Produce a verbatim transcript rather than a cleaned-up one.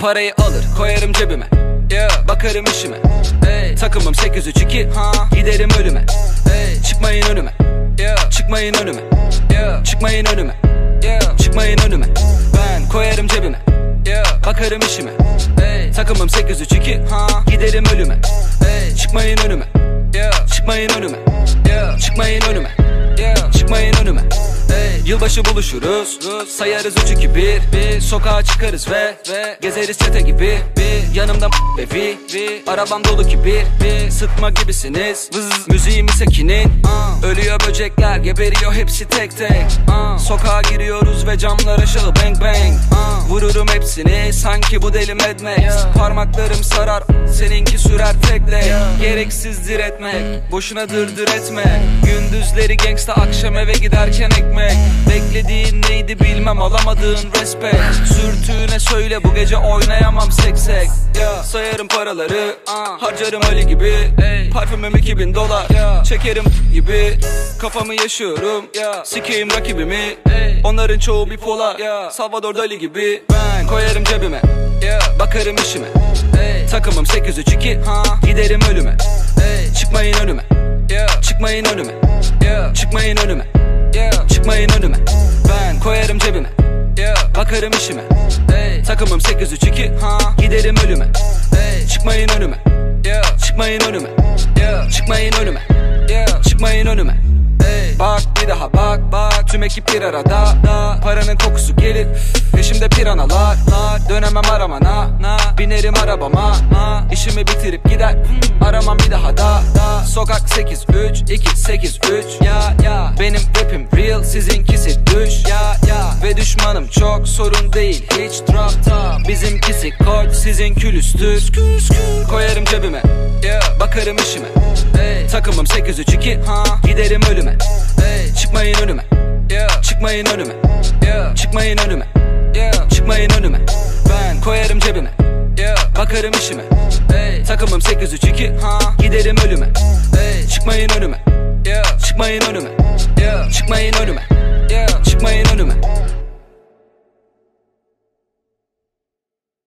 Parayı alır koyarım cebime, yeah. Bakarım işime, hey. Takımım sekiz üç iki, ha. Giderim ölüme, hey. Çıkmayın önüme, yeah. Çıkmayın önüme, yeah. Çıkmayın önüme, yeah. Çıkmayın önüme. Ben koyarım cebime, yeah. Bakarım işime, hey. Takımım sekiz üç iki, ha. Giderim ölüme, hey. Çıkmayın önüme, yeah. Çıkmayın önüme, yeah. Çıkmayın önüme, yeah. Çıkmayın önüme, hey. Yılbaşı buluşuruz, sayarız üç iki bir, bir. Sokağa çıkarız ve, ve gezeriz çete gibi, bir. Yanımda ve vi, vi. Arabam dolu ki bir, bir. Sıkma gibisiniz, vız. Müziğim ise kinin, uh. Ölüyor böcekler, geberiyor hepsi tek tek, uh. Sokağa giriyoruz ve camlar aşağı bang bang, uh. Vururum hepsini sanki bu deli Mad Max, yeah. Parmaklarım sarar, seninki sürer tek tek, yeah. Gereksiz diretmek, boşuna dırdır etme. Gündüzleri gangsta, akşam eve giderken ekmek. Beklediğin neydi bilmem, alamadığın respect. Sürtüğüne söyle bu gece oynayamam seksek, yeah. Sayarım paraları, uh. harcarım Ali gibi, hey. Parfümüm iki bin dolar, yeah. Çekerim gibi, kafamı yaşıyorum, yeah. Sikeyim rakibimi, hey. Onların çoğu bipolar, yeah. Salvador Dali gibi. Ben koyarım cebime, yeah. Bakarım işime, hey. Takımım sekiz üç iki, ha. Giderim ölüme, hey. Çıkmayın önüme, yeah. Çıkmayın önüme, yeah. Çıkmayın önüme, yeah. Çıkmayın önüme. Ben koyarım cebime, yeah. Bakarım işime, hey. Takımım sekiz üç iki, ha. Giderim ölüme, hey. Çıkmayın önüme, yeah. Çıkmayın önüme, yeah. Çıkmayın önüme, yeah. Çıkmayın önüme, hey. Bak bir daha bak bak, tüm ekip bir arada, da. Paranın kokusu gelir, peşimde piranalar, lar. Dönemem aramana, na. Binerim arabama, na. İşimi bitirip gider, hmm. Aramam bir daha da, da. Sokak sekiz üç iki sekiz üç, ya ya. Benim rapim real, sizinkisi düş, ya ya. Ve düşmanım çok, sorun değil hiç, drop top. Bizimkisi kod, sizin külüstür. Koyarım cebime, yeah. Bakarım işime, hey. Takımım sekiz üç iki, ha. Giderim ölüme, hey. Çıkmayın önüme, yeah. Çıkmayın önüme, yeah. Çıkmayın önüme, yeah. Çıkmayın önüme. Ben koyarım cebime, yeah. Bakarım işime, hey. Takımım sekiz üç iki, ha. Giderim ölüme, hey. Çıkmayın önüme, yeah. Çıkmayın önüme, yeah. Çıkmayın önüme, yeah. Çıkmayın önüme.